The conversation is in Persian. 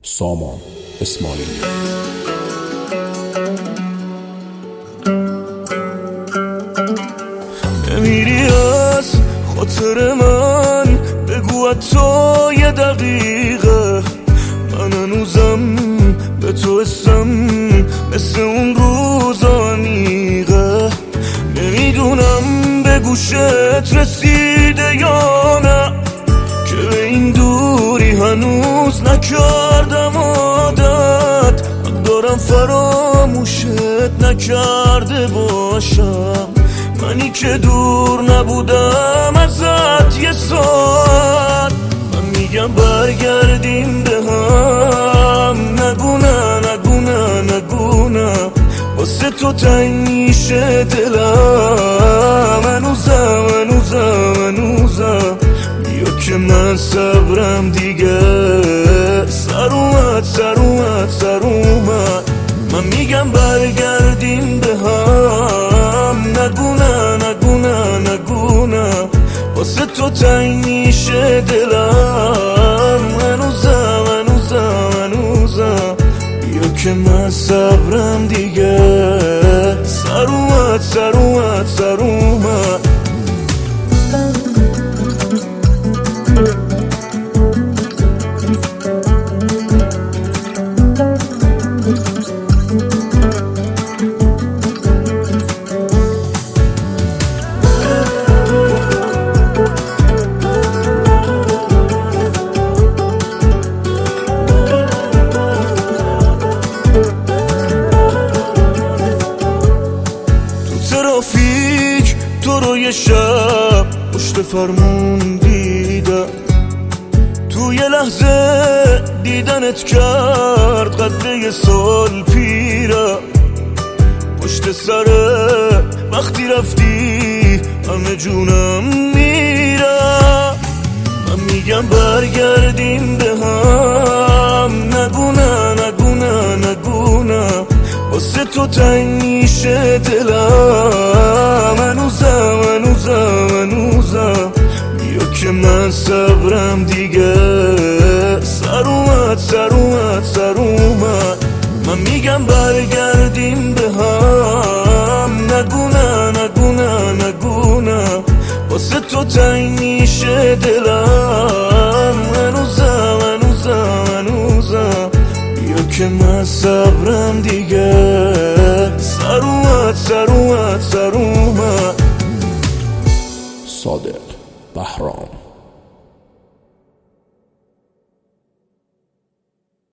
سامان اسماعیلی. نمیری از خاطر من، بگو تو یه دقیقه. من هنوزم به تو هستم، مثل اون روزا عمیقه. نمیدونم به گوشت رسیده یا نه، که به این دوری هنوز نکردم عادت. دارم فراموشت نکرده باشم، منی که دور نبودم ازت یه ساعت. من میگم برگردیم به هم، نگونه نگونه نگونه، واسه تو تنگ میشه دلم. هنوزم بیا که من صبرم دیگه سر اومد. من میگم برگردیم به هم، نگونه واسه تو تنگ میشه دلم. هنوزم بیا که من صبرم دیگه سر اومد. ترافیک تو رو یه شب پشت فرمون دیدم، تو یه لحظه دیدنت کرد قد یه سال پیرم. پشت سره وقتی رفتی همه جونم میرم. من میگم برگردیم به هم، نگونه واسه تو تنگ میشه دلم. هنوزم بیا که من صبرم دیگه سر اومد. من میگم برگردیم به هم، نگونه واسه تو تنگ میشه دلم. هنوزم بیا که من صبرم دیگه سر اومد. صادق بهرام.